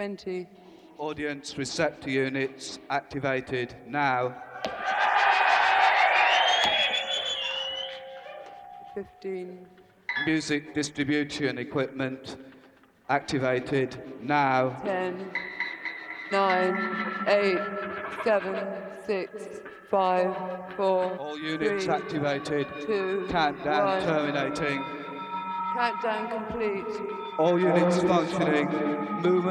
20. Audience receptor units activated now. 15. Music distribution equipment activated now. 10, 9, 8, 7, 6, 5, 4, All units 3, activated. 2, Countdown 1. terminating. Countdown complete. All units functioning. Movement